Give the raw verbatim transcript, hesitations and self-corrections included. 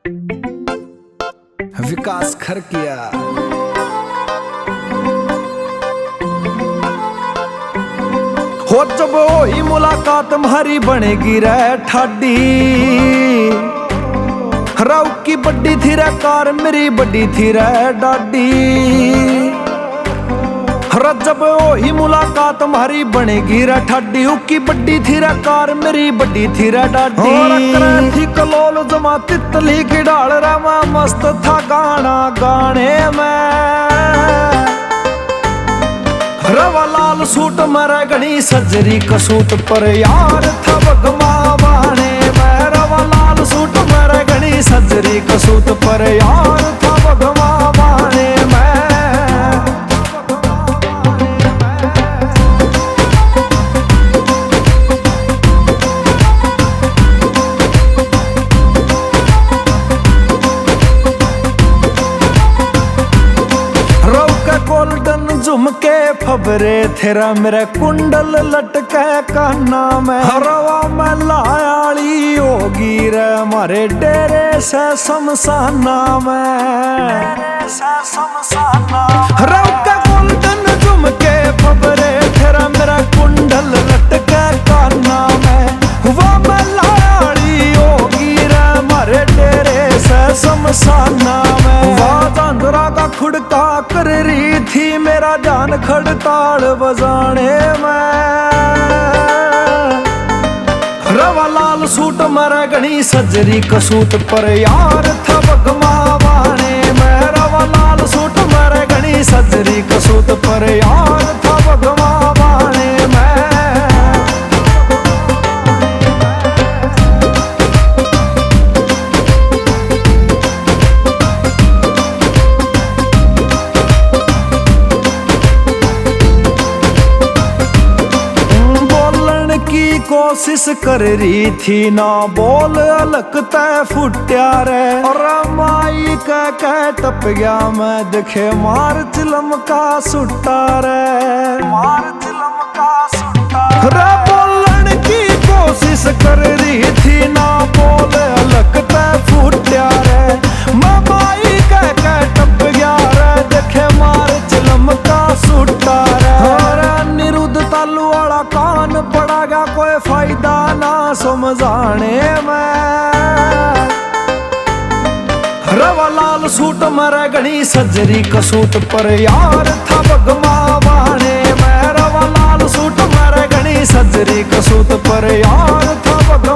विकास खरकिया। हो जब होई मुलाकात तुम्हारी बनेगी रे ठाडी, राव की बड्डी थी रे कार मेरी बड्डी थी रे डाडी। जब होई मुलाकात तुम्हारी बनेगी रे ठाडी, उकी बड्डी थी रे कार मेरी बड्डी थी रे डाडी। और थी कलोल जमा तितली की डाल रे मैं मस्त था गाना गाने में। रवा लाल सूट मरे घनी सजरी कसूत पर यार था बगमा बाने में। रवा लाल सूट मरे घनी सजरी कसूत पर यार था बगमा बाने में। गोल्डन झुमके फबरे तेरा मेरा कुंडल लटके काना में। हरवा में लायाली होगी रे मारे डेरे से शमशाना में। रौका गोल्डन झुमके फबरे तेरा मेरा कुंडल लटके काना में। वो में लायाली होगी रे मारे डेरे से शमशाना में। वाह चांदरा का खुड़का कर रही थी मेरा जान खड़ताल बजाने में। रवा लाल सूट मरे घनी सजरी कसूत पर यार था बगमा बाने में। रवा लाल सूट मरे घनी सजरी कसूत पर यार था बगमा बाने में। कोशिश कर रही थी ना बोल अलग तय फुट्या रे। और माई का कह टप गया मैं देखे मार चिलम का सुट्टा रे। मार चिलम का सुट्टा रे। बोलन की कोशिश कर रही थी ना बोल अलग तय फुट्या रे। मैं माई का कह टप गया रे देखे मार चिलम का सुट्टा रे। और निरुद्ध तालू वाला कान पड़ा गया कोई फायदा ना समझाने में। रवा लाल सूट मरे घनी सजरी कसूत पर यार था बगमा बाने में। रवा लाल सूट मरे घनी सजरी कसूत पर यार था बगमा